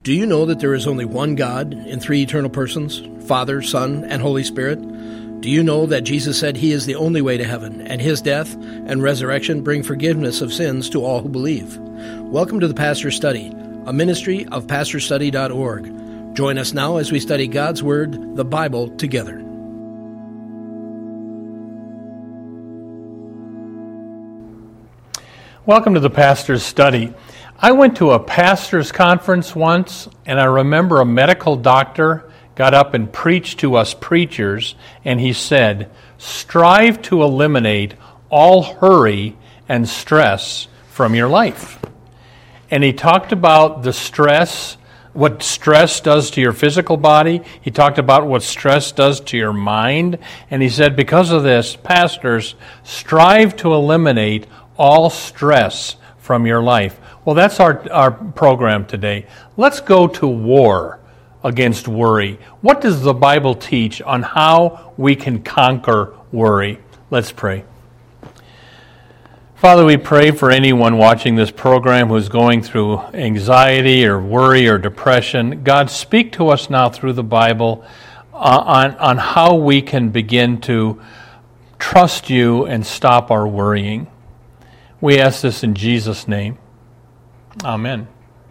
Do you know that there is only one God in three eternal persons, Father, Son, and Holy Spirit? Do you know that Jesus said He is the only way to heaven, and His death and resurrection bring forgiveness of sins to all who believe? Welcome to the Pastor's Study, a ministry of pastorstudy.org. Join us now as we study God's Word, the Bible, together. Welcome to the Pastor's Study. I went to a pastor's conference once, and I remember a medical doctor got up and preached to us preachers, and he said, "Strive to eliminate all hurry and stress from your life." And he talked about the stress, what stress does to your physical body. He talked about what stress does to your mind. And he said, because of this, pastors, strive to eliminate all stress from your life. Well, that's our program today. Let's go to war against worry. What does the Bible teach on how we can conquer worry? Let's pray. Father, we pray for anyone watching this program who's going through anxiety or worry or depression. God, speak to us now through the Bible on how we can begin to trust you and stop our worrying. We ask this in Jesus' name. Amen.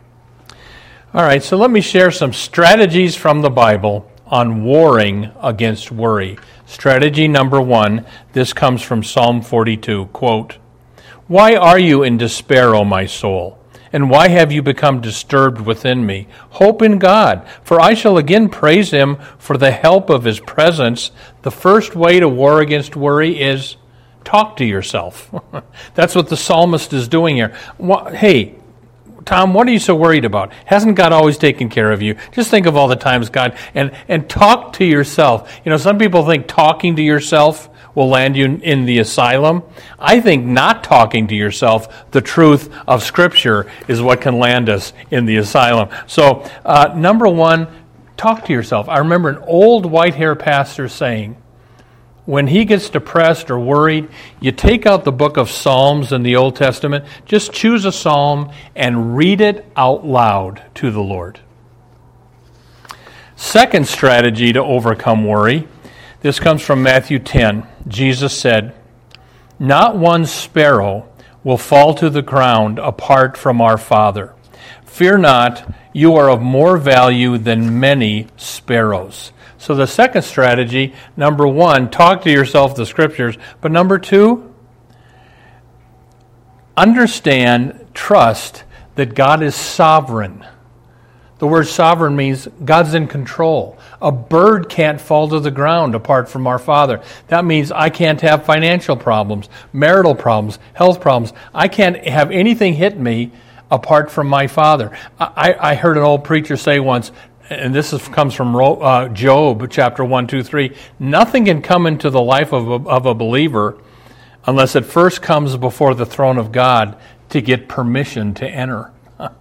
All right, so let me share some strategies from the Bible on warring against worry. Strategy number 1, this comes from Psalm 42, quote, "Why are you in despair, O my soul? And why have you become disturbed within me? Hope in God, for I shall again praise Him for the help of His presence." The first way to war against worry is talk to yourself. That's what the psalmist is doing here. Hey, Tom, what are you so worried about? Hasn't God always taken care of you? Just think of all the times God, and talk to yourself. You know, some people think talking to yourself will land you in the asylum. I think not talking to yourself, the truth of Scripture, is what can land us in the asylum. So, number 1, talk to yourself. I remember an old white-haired pastor saying, when he gets depressed or worried, you take out the book of Psalms in the Old Testament, just choose a psalm and read it out loud to the Lord. Second strategy to overcome worry, this comes from Matthew 10. Jesus said, "Not one sparrow will fall to the ground apart from our Father. Fear not, you are of more value than many sparrows." So the second strategy, number 1, talk to yourself the Scriptures. But number 2, understand, trust that God is sovereign. The word sovereign means God's in control. A bird can't fall to the ground apart from our Father. That means I can't have financial problems, marital problems, health problems. I can't have anything hit me apart from my Father. I heard an old preacher say once, and this comes from Job, chapter 1, 2, 3, nothing can come into the life of a believer unless it first comes before the throne of God to get permission to enter.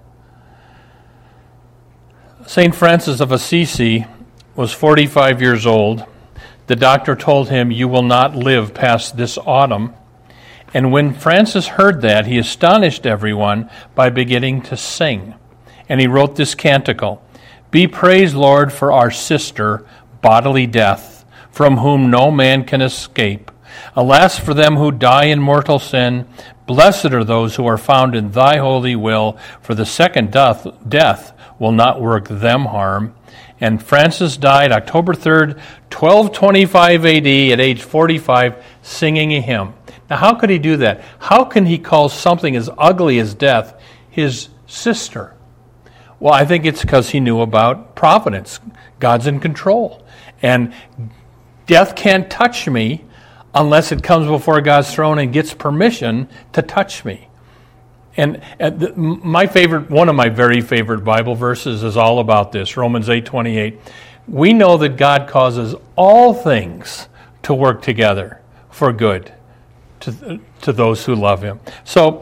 St. Francis of Assisi was 45 years old. The doctor told him, "You will not live past this autumn." And when Francis heard that, he astonished everyone by beginning to sing. And he wrote this canticle, "Be praised, Lord, for our sister, bodily death, from whom no man can escape. Alas, for them who die in mortal sin. Blessed are those who are found in thy holy will, for the second death will not work them harm." And Francis died October 3rd, 1225 AD, at age 45, singing a hymn. Now, how could he do that? How can he call something as ugly as death his sister? Well, I think it's because he knew about providence. God's in control. And death can't touch me unless it comes before God's throne and gets permission to touch me. And one of my very favorite Bible verses is all about this, Romans 8:28. We know that God causes all things to work together for good to those who love Him. So,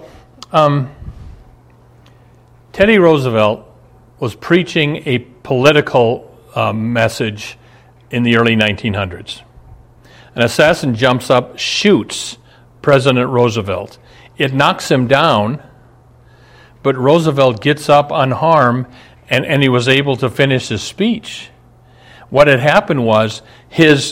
Teddy Roosevelt was preaching a political message in the early 1900s. An assassin jumps up, shoots President Roosevelt. It knocks him down, but Roosevelt gets up unharmed and he was able to finish his speech. What had happened was his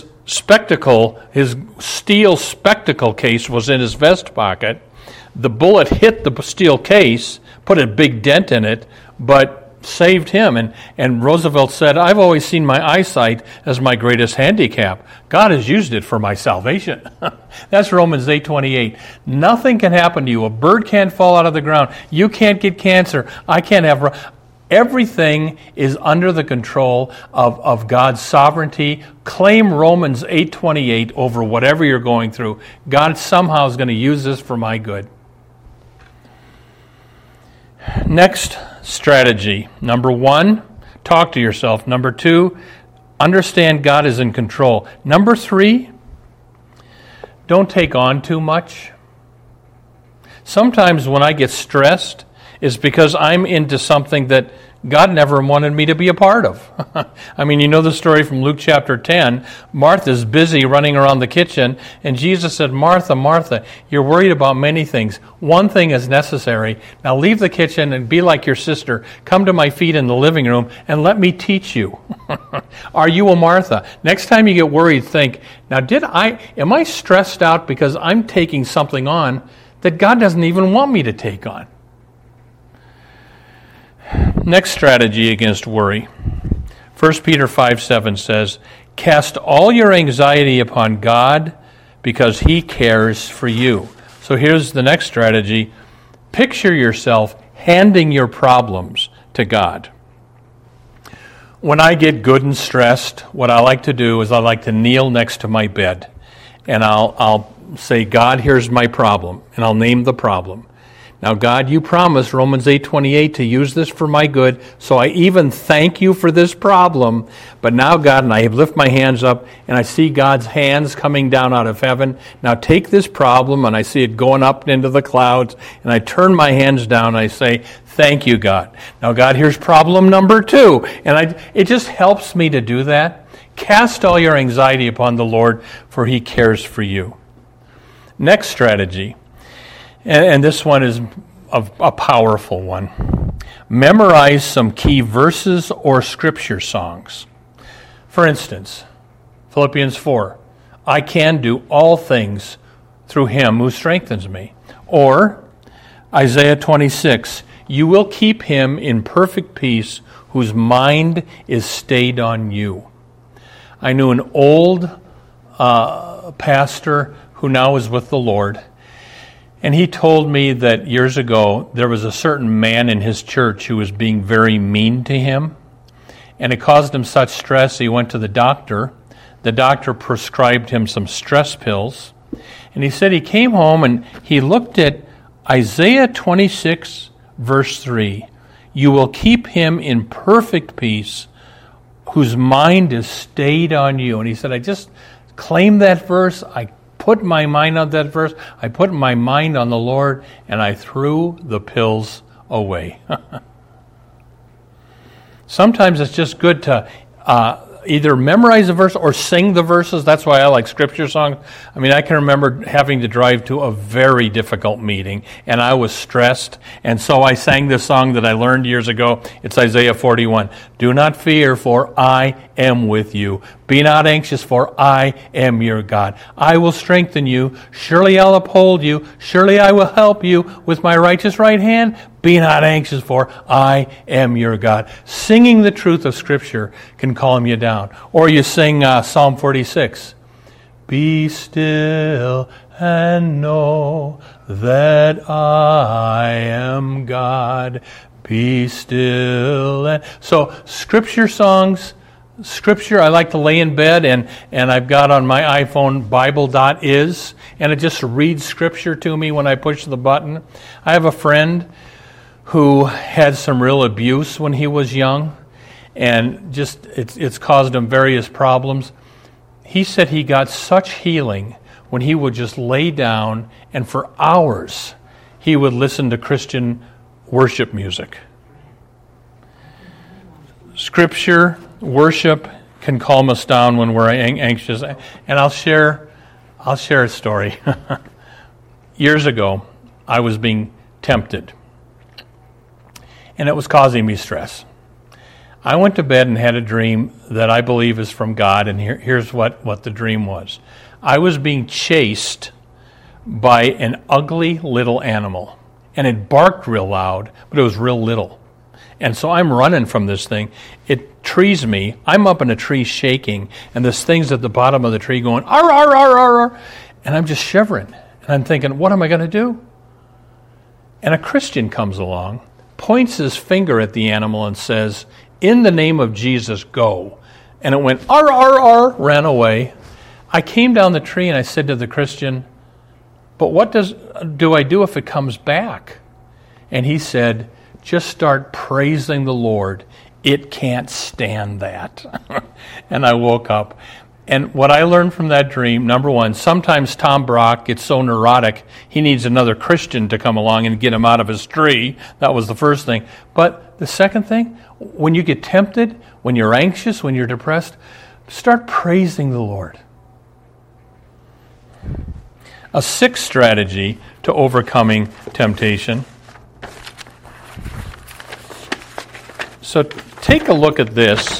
steel spectacle case was in his vest pocket. The bullet hit the steel case, put a big dent in it, but saved him. And Roosevelt said, I've always seen my eyesight as my greatest handicap. God has used it for my salvation. That's Romans 8:28. Nothing can happen to you. A bird can't fall out of the ground. You can't get cancer. I can't have... Everything is under the control of God's sovereignty. Claim Romans 8:28 over whatever you're going through. God somehow is going to use this for my good. Next strategy. Number 1, talk to yourself. Number 2, understand God is in control. Number 3, don't take on too much. Sometimes when I get stressed, it's because I'm into something that God never wanted me to be a part of. I mean, you know the story from Luke chapter 10. Martha's busy running around the kitchen, and Jesus said, Martha, Martha, you're worried about many things. One thing is necessary. Now leave the kitchen and be like your sister. Come to my feet in the living room and let me teach you. Are you a Martha? Next time you get worried, think, now am I stressed out because I'm taking something on that God doesn't even want me to take on? Next strategy against worry. 1 Peter 5:7 says, cast all your anxiety upon God because He cares for you. So here's the next strategy. Picture yourself handing your problems to God. When I get good and stressed, what I like to do is I like to kneel next to my bed. And I'll say, God, here's my problem. And I'll name the problem. Now, God, you promised, Romans 8:28, to use this for my good, so I even thank you for this problem. But now, God, and I lift my hands up, and I see God's hands coming down out of heaven. Now, take this problem, and I see it going up into the clouds, and I turn my hands down, and I say, thank you, God. Now, God, here's problem number 2. And it just helps me to do that. Cast all your anxiety upon the Lord, for He cares for you. Next strategy. And this one is a powerful one. Memorize some key verses or scripture songs. For instance, Philippians 4, I can do all things through Him who strengthens me. Or Isaiah 26, you will keep him in perfect peace whose mind is stayed on you. I knew an old pastor who now is with the Lord. And he told me that years ago there was a certain man in his church who was being very mean to him. And it caused him such stress, he went to the doctor. The doctor prescribed him some stress pills. And he said he came home and he looked at Isaiah 26, verse 3. You will keep him in perfect peace whose mind is stayed on you. And he said, I just claimed that verse. I put my mind on that verse. I put my mind on the Lord, and I threw the pills away. Sometimes it's just good to either memorize a verse or sing the verses. That's why I like scripture songs. I mean, I can remember having to drive to a very difficult meeting, and I was stressed, and so I sang this song that I learned years ago. It's Isaiah 41. Do not fear, for I am with you. Be not anxious, for I am your God. I will strengthen you. Surely I'll uphold you. Surely I will help you with my righteous right hand. Be not anxious, for I am your God. Singing the truth of Scripture can calm you down. Or you sing Psalm 46. Be still and know that I am God. Be still. So Scripture songs, Scripture, I like to lay in bed, and I've got on my iPhone Bible.is, and it just reads Scripture to me when I push the button. I have a friend who had some real abuse when he was young, and just it's caused him various problems. He said he got such healing when he would just lay down, and for hours he would listen to Christian worship music. Scripture, worship can calm us down when we're anxious. And I'll share a story. Years ago, I was being tempted, and it was causing me stress. I went to bed and had a dream that I believe is from God, and here's what the dream was. I was being chased by an ugly little animal, and it barked real loud, but it was real little. And so I'm running from this thing. It trees me. I'm up in a tree shaking, and this thing's at the bottom of the tree going, ar, ar, ar, ar, ar. And I'm just shivering. And I'm thinking, what am I going to do? And a Christian comes along, points his finger at the animal and says, in the name of Jesus, go. And it went, ar, ar, ar, ran away. I came down the tree and I said to the Christian, but what do I do if it comes back? And he said, just start praising the Lord. It can't stand that. And I woke up. And what I learned from that dream, number one, sometimes Tom Brock gets so neurotic, he needs another Christian to come along and get him out of his tree. That was the first thing. But the second thing, when you get tempted, when you're anxious, when you're depressed, start praising the Lord. A sixth strategy to overcoming temptation. So take a look at this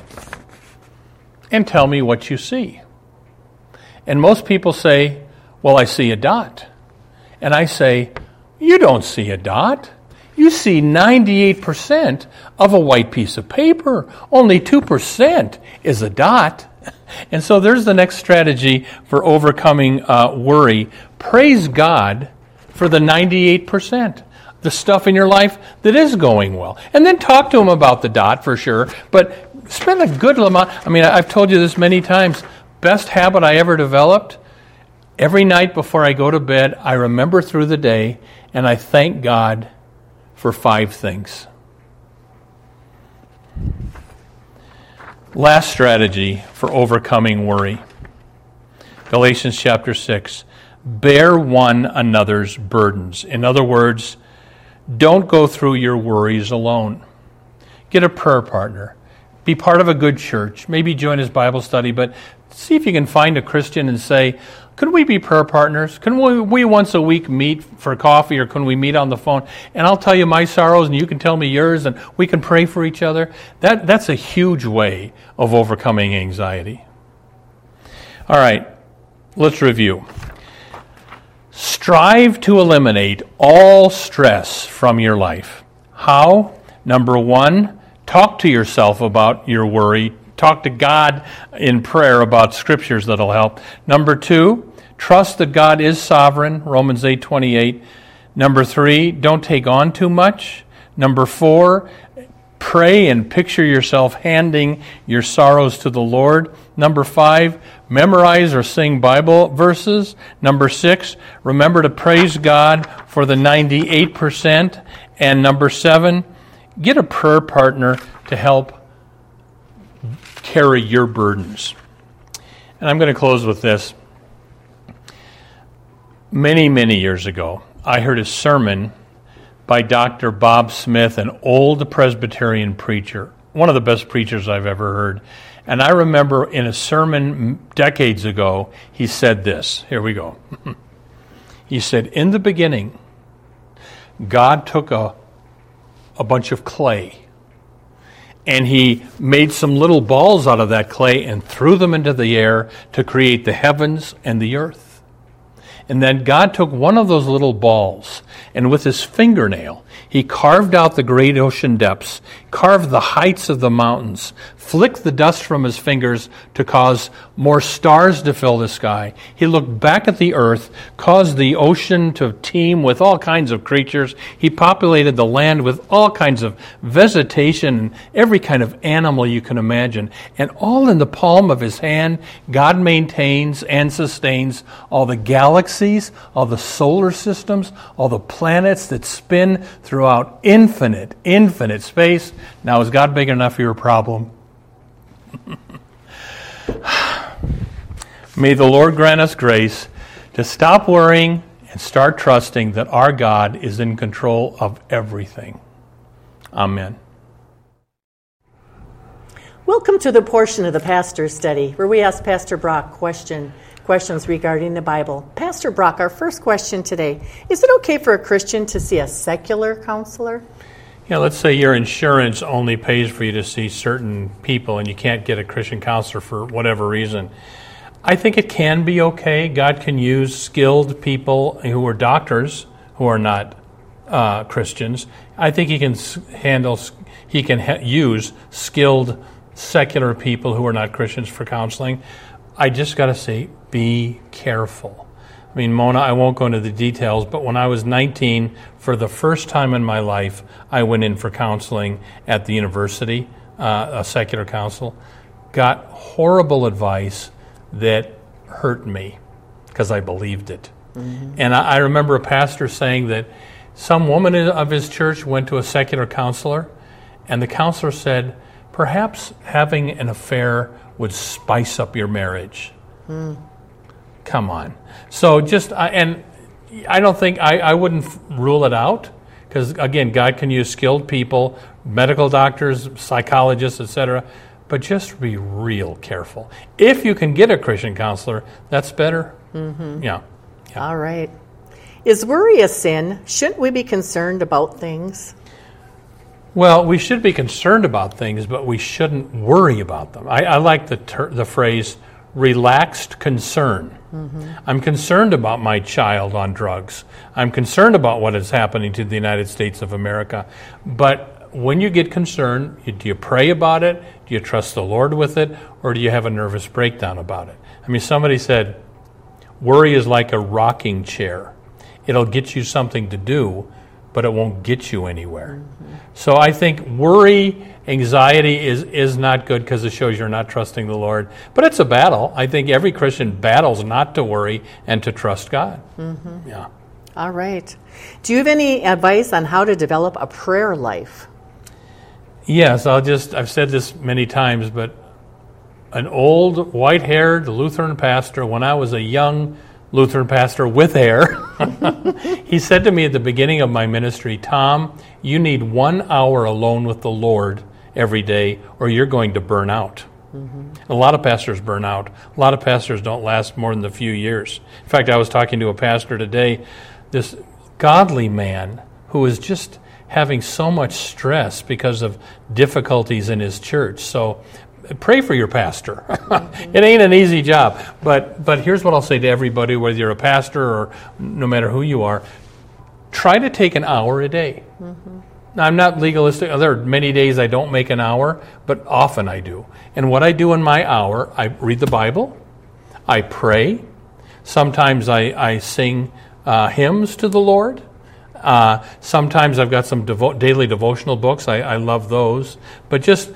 and tell me what you see. And most people say, well, I see a dot. And I say, you don't see a dot. You see 98% of a white piece of paper. Only 2% is a dot. And so there's the next strategy for overcoming worry. Praise God for the 98%. The stuff in your life that is going well. And then talk to him about the dot for sure. But spend a good amount. I mean, I've told you this many times. Best habit I ever developed, every night before I go to bed, I remember through the day and I thank God for 5 things. Last strategy for overcoming worry. Galatians chapter 6. Bear one another's burdens. In other words, don't go through your worries alone. Get a prayer partner. Be part of a good church. Maybe join his Bible study, but see if you can find a Christian and say, could we be prayer partners? Can we once a week meet for coffee, or can we meet on the phone? And I'll tell you my sorrows and you can tell me yours, and we can pray for each other. That's a huge way of overcoming anxiety. All right, let's review. Strive to eliminate all stress from your life. How? Number 1, talk to yourself about your worry. Talk to God in prayer about scriptures that'll help. Number 2, trust that God is sovereign, Romans 8:28. Number 3, don't take on too much. Number 4, pray and picture yourself handing your sorrows to the Lord. Number 5, memorize or sing Bible verses. Number 6, remember to praise God for the 98%. And number 7, get a prayer partner to help carry your burdens. And I'm going to close with this. Many, many years ago, I heard a sermon by Dr. Bob Smith, an old Presbyterian preacher, one of the best preachers I've ever heard. And I remember in a sermon decades ago, he said this. Here we go. He said, in the beginning, God took a bunch of clay, and he made some little balls out of that clay and threw them into the air to create the heavens and the earth. And then God took one of those little balls, and with his fingernail, he carved out the great ocean depths, carved the heights of the mountains, flicked the dust from his fingers to cause more stars to fill the sky. He looked back at the earth, caused the ocean to teem with all kinds of creatures. He populated the land with all kinds of vegetation and every kind of animal you can imagine. And all in the palm of his hand, God maintains and sustains all the galaxies, all the solar systems, all the planets that spin throughout infinite space. Now, is God big enough for your problem? May the Lord grant us grace to stop worrying and start trusting that our God is in control of everything. Amen. Welcome to the portion of the Pastor's Study where we ask Pastor Brock questions regarding the Bible. Pastor Brock, our first question today, is it okay for a Christian to see a secular counselor? Yeah, let's say your insurance only pays for you to see certain people and you can't get a Christian counselor for whatever reason. I think it can be okay. God can use skilled people who are doctors who are not Christians. I think He can use skilled secular people who are not Christians for counseling. I just got to say, be careful. I mean, Mona, I won't go into the details, but when I was 19, for the first time in my life, I went in for counseling at the university, a secular counsel, got horrible advice that hurt me because I believed it. Mm-hmm. And I remember a pastor saying that some woman of his church went to a secular counselor, and the counselor said, perhaps having an affair would spice up your marriage. Come on. So and I don't think, I wouldn't rule it out, because again, God can use skilled people, medical doctors, psychologists, etc., but just be real careful. If you can get a Christian counselor, that's better. Mm-hmm. Yeah. All right. Is worry a sin? Shouldn't we be concerned about things? Well, we should be concerned about things, but we shouldn't worry about them. I like the phrase, relaxed concern. Mm-hmm. I'm concerned about my child on drugs. I'm concerned about what is happening to the United States of America. But when you get concerned, do you pray about it? Do you trust the Lord with it? Or do you have a nervous breakdown about it? I mean, somebody said, worry is like a rocking chair. It'll get you something to do, but it won't get you anywhere. Mm-hmm. So I think worry, anxiety is not good because it shows you're not trusting the Lord. But it's a battle. I think every Christian battles not to worry and to trust God. Mm-hmm. Yeah. All right. Do you have any advice on how to develop a prayer life? Yes, I've said this many times, but an old, white-haired Lutheran pastor, when I was a young Lutheran pastor with hair, he said to me at the beginning of my ministry, Tom, you need 1 hour alone with the Lord every day, or you're going to burn out. Mm-hmm. A lot of pastors burn out. A lot of pastors don't last more than a few years. In fact, I was talking to a pastor today, this godly man who is just having so much stress because of difficulties in his church. So pray for your pastor. It ain't an easy job. But here's what I'll say to everybody, whether you're a pastor or no matter who you are, try to take an hour a day. Mm-hmm. Now, I'm not legalistic. There are many days I don't make an hour, but often I do. And what I do in my hour, I read the Bible, I pray, sometimes I sing hymns to the Lord. Sometimes I've got some daily devotional books. I love those. But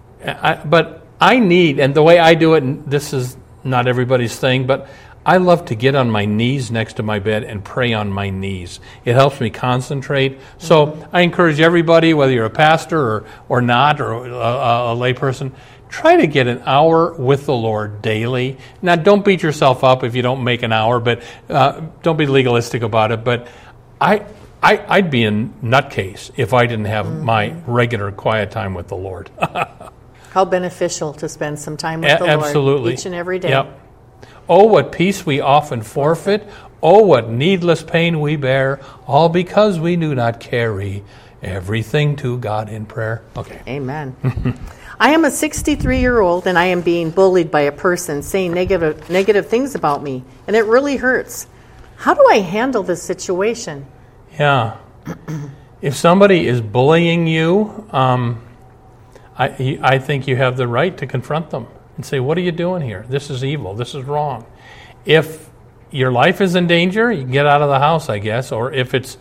I need, and the way I do it, and this is not everybody's thing, but I love to get on my knees next to my bed and pray on my knees. It helps me concentrate. So I encourage everybody, whether you're a pastor or not, or a layperson, try to get an hour with the Lord daily. Now, don't beat yourself up if you don't make an hour, but don't be legalistic about it. But I'd be a nutcase if I didn't have my regular quiet time with the Lord. How beneficial to spend some time with the Absolutely. Lord each and every day. Yep. Oh, what peace we often forfeit. Oh, what needless pain we bear, all because we do not carry everything to God in prayer. Okay. Amen. I am a 63-year-old, and I am being bullied by a person saying negative things about me, and it really hurts. How do I handle this situation? Yeah. If somebody is bullying you, I think you have the right to confront them and say, what are you doing here? This is evil. This is wrong. If your life is in danger, you can get out of the house, I guess. Or if it's,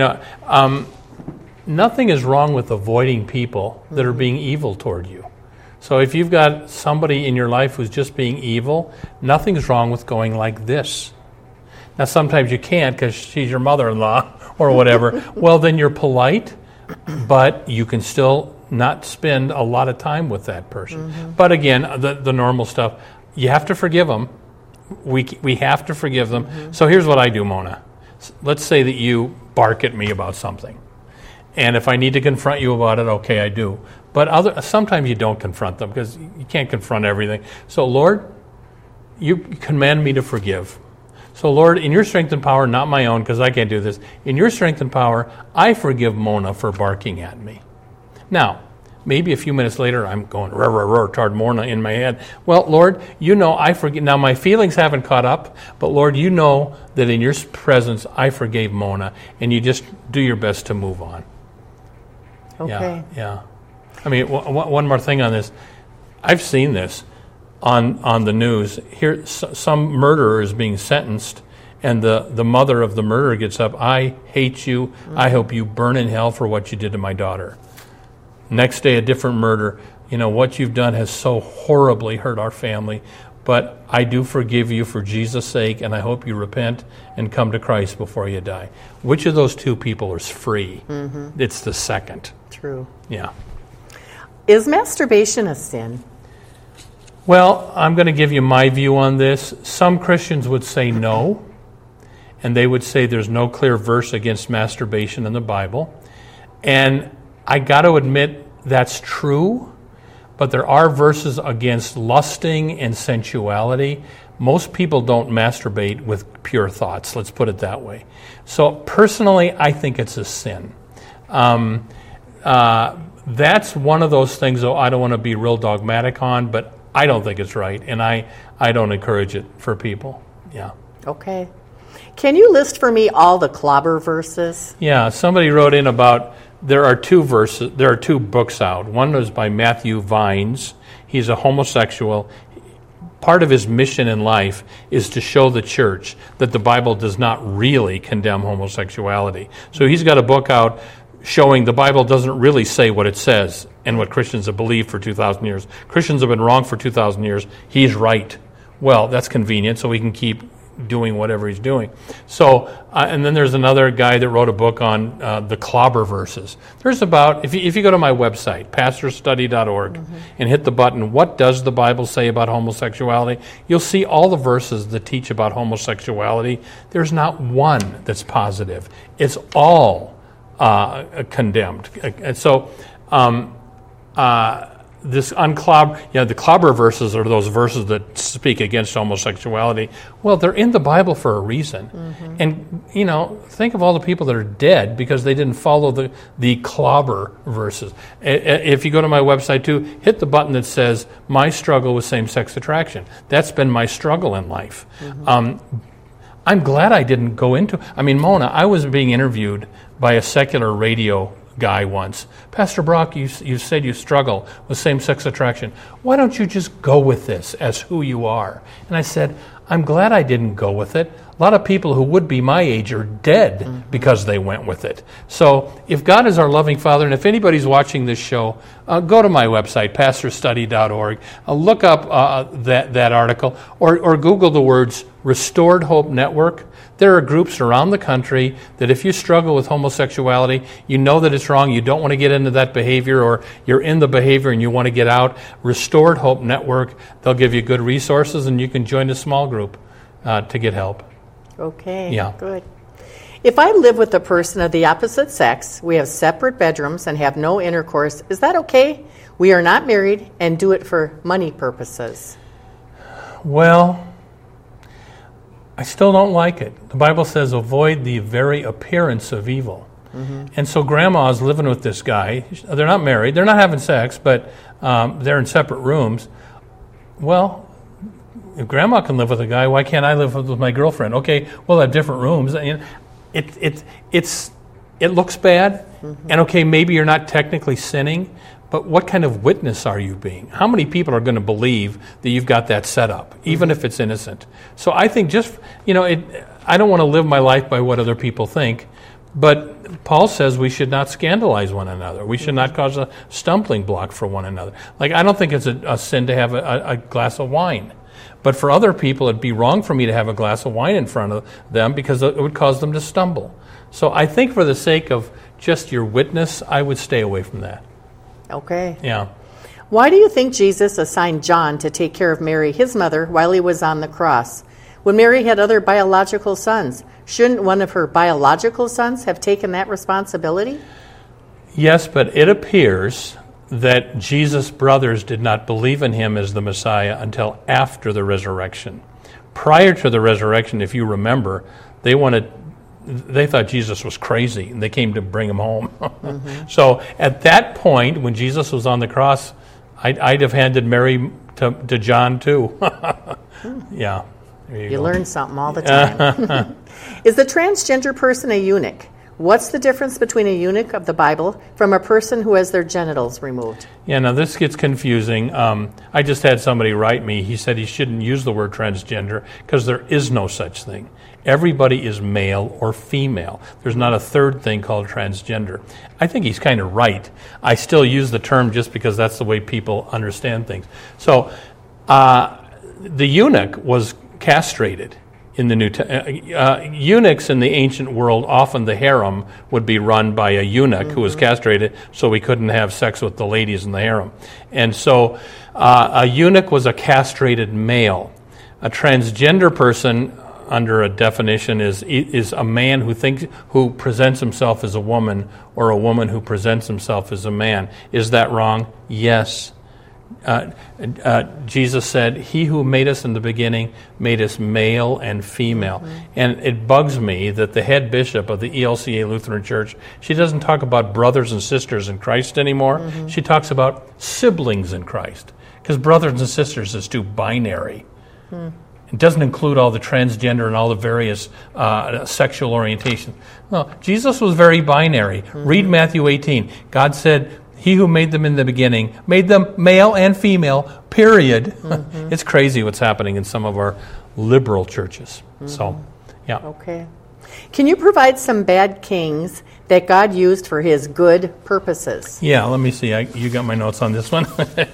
nothing is wrong with avoiding people that are being evil toward you. So if you've got somebody in your life who's just being evil, nothing's wrong with going like this. Now, sometimes you can't because she's your mother-in-law or whatever. Well, then you're polite, but you can still not spend a lot of time with that person. Mm-hmm. But again, the normal stuff, you have to forgive them. We have to forgive them. Mm-hmm. So here's what I do, Mona. Let's say that you bark at me about something. And if I need to confront you about it, okay, I do. But sometimes you don't confront them because you can't confront everything. So, Lord, you command me to forgive. So, Lord, in your strength and power, not my own, because I can't do this, in your strength and power, I forgive Mona for barking at me. Now, maybe a few minutes later, I'm going toward Mona in my head. Well, Lord, you know I forgive. Now, my feelings haven't caught up, but Lord, you know that in your presence I forgave Mona, and you just do your best to move on. Okay. Yeah. I mean, one more thing on this. I've seen this on the news. Here, some murderer is being sentenced, and the mother of the murderer gets up. I hate you. I hope you burn in hell for what you did to my daughter. Next day, a different murder. You know, what you've done has so horribly hurt our family, but I do forgive you for Jesus' sake, and I hope you repent and come to Christ before you die. Which of those two people is free? Mm-hmm. It's the second. True. Yeah. Is masturbation a sin? Well, I'm going to give you my view on this. Some Christians would say no, and they would say there's no clear verse against masturbation in the Bible. And I got to admit that's true, but there are verses against lusting and sensuality. Most people don't masturbate with pure thoughts, let's put it that way. So personally, I think it's a sin. That's one of those things, though, I don't want to be real dogmatic on, but I don't think it's right, and I don't encourage it for people. Yeah. Okay. Can you list for me all the clobber verses? Yeah, somebody wrote in about there are two books out. One was by Matthew Vines. He's a homosexual. Part of his mission in life is to show the church that the Bible does not really condemn homosexuality. So he's got a book out showing the Bible doesn't really say what it says and what Christians have believed for 2,000 years. Christians have been wrong for 2,000 years. He's right. Well, that's convenient, so we can keep doing whatever he's doing. So, and then there's another guy that wrote a book on the clobber verses. There's about, if you go to my website, pastorstudy.org, and hit the button, what does the Bible say about homosexuality? You'll see all the verses that teach about homosexuality. There's not one that's positive. It's all condemned. And so, the clobber verses are those verses that speak against homosexuality. Well, they're in the Bible for a reason. Mm-hmm. And, think of all the people that are dead because they didn't follow the clobber verses. If you go to my website, too, hit the button that says, My Struggle with Same-Sex Attraction. That's been my struggle in life. Mm-hmm. I'm glad I didn't go into... Mona, I was being interviewed by a secular radio guy once. Pastor Brock, you said you struggle with same-sex attraction. Why don't you just go with this as who you are? And I said, I'm glad I didn't go with it. A lot of people who would be my age are dead because they went with it. So if God is our loving Father, and if anybody's watching this show, go to my website, pastorstudy.org. Look up that article, or Google the words Restored Hope Network. There are groups around the country that if you struggle with homosexuality, you know that it's wrong, you don't want to get into that behavior, or you're in the behavior and you want to get out, Restored Hope Network, they'll give you good resources and you can join a small group to get help. Okay, yeah. Good. If I live with a person of the opposite sex, we have separate bedrooms and have no intercourse, is that okay? We are not married and do it for money purposes. Well, I still don't like it. The Bible says avoid the very appearance of evil. Mm-hmm. And so grandma's living with this guy. They're not married. They're not having sex, but they're in separate rooms. Well, if grandma can live with a guy, why can't I live with my girlfriend? Okay, we'll have different rooms. It looks bad, and okay, maybe you're not technically sinning, but what kind of witness are you being? How many people are going to believe that you've got that set up, even if it's innocent? So I think I don't want to live my life by what other people think, but Paul says we should not scandalize one another. We should not cause a stumbling block for one another. Like, I don't think it's a sin to have a glass of wine. But for other people, it'd be wrong for me to have a glass of wine in front of them because it would cause them to stumble. So I think for the sake of just your witness, I would stay away from that. Okay. Yeah. Why do you think Jesus assigned John to take care of Mary, his mother, while he was on the cross? When Mary had other biological sons, shouldn't one of her biological sons have taken that responsibility? Yes, but it appears that Jesus' brothers did not believe in him as the Messiah until after the resurrection. Prior to the resurrection, if you remember, they wanted they thought Jesus was crazy, and they came to bring him home. Mm-hmm. So at that point, when Jesus was on the cross, I'd have handed Mary to John too. Yeah. You learn something all the time. Is the transgender person a eunuch? What's the difference between a eunuch of the Bible from a person who has their genitals removed? Yeah, now this gets confusing. I just had somebody write me. He said he shouldn't use the word transgender because there is no such thing. Everybody is male or female. There's not a third thing called transgender. I think he's kind of right. I still use the term just because that's the way people understand things. So the eunuch was castrated. In the eunuchs in the ancient world, often the harem would be run by a eunuch who was castrated, so he couldn't have sex with the ladies in the harem. And so a eunuch was a castrated male. A transgender person, under a definition, is a man who presents himself as a woman, or a woman who presents himself as a man. Is that wrong? Yes. Jesus said, "He who made us in the beginning made us male and female." Mm-hmm. And it bugs me that the head bishop of the ELCA Lutheran Church, she doesn't talk about brothers and sisters in Christ anymore. Mm-hmm. She talks about siblings in Christ, because brothers and sisters is too binary. It doesn't include all the transgender and all the various sexual orientations. No, Jesus was very binary. Mm-hmm. Read Matthew 18. God said, "He who made them in the beginning made them male and female, period." Mm-hmm. It's crazy what's happening in some of our liberal churches. Mm-hmm. So, yeah. Okay. Can you provide some bad kings that God used for his good purposes? Yeah, let me see. You got my notes on this one.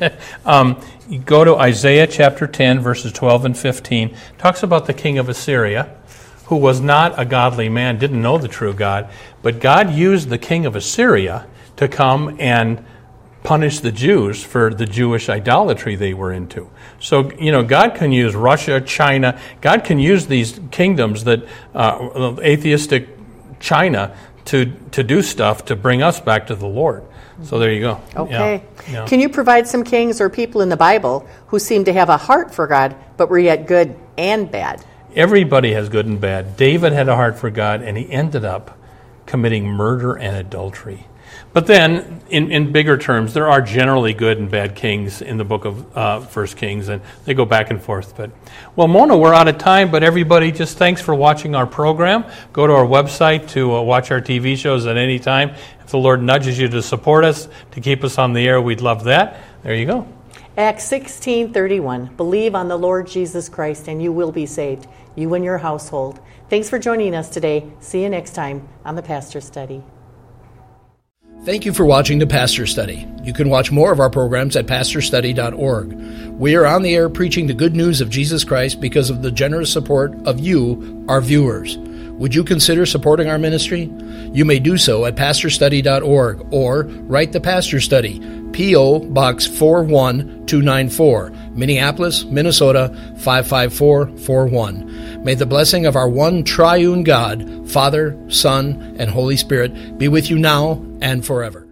You go to Isaiah chapter 10, verses 12 and 15. Talks about the king of Assyria, who was not a godly man, didn't know the true God, but God used the king of Assyria to come and punish the Jews for the Jewish idolatry they were into. So, God can use Russia, China. God can use these kingdoms that atheistic China to do stuff to bring us back to the Lord. So there you go. Okay. Yeah. Can you provide some kings or people in the Bible who seem to have a heart for God, but were yet good and bad? Everybody has good and bad. David had a heart for God, and he ended up committing murder and adultery. But then, in bigger terms, there are generally good and bad kings in the book of 1 Kings, and they go back and forth. But, well, Mona, we're out of time, but everybody, just thanks for watching our program. Go to our website to watch our TV shows at any time. If the Lord nudges you to support us, to keep us on the air, we'd love that. There you go. Acts 16:31. Believe on the Lord Jesus Christ, and you will be saved, you and your household. Thanks for joining us today. See you next time on the Pastor Study. Thank you for watching the Pastor Study. You can watch more of our programs at pastorstudy.org. We are on the air preaching the good news of Jesus Christ because of the generous support of you, our viewers. Would you consider supporting our ministry? You may do so at pastorstudy.org or write the Pastor Study, P.O. Box 41294, Minneapolis, Minnesota 55441. May the blessing of our one triune God, Father, Son, and Holy Spirit be with you now and forever.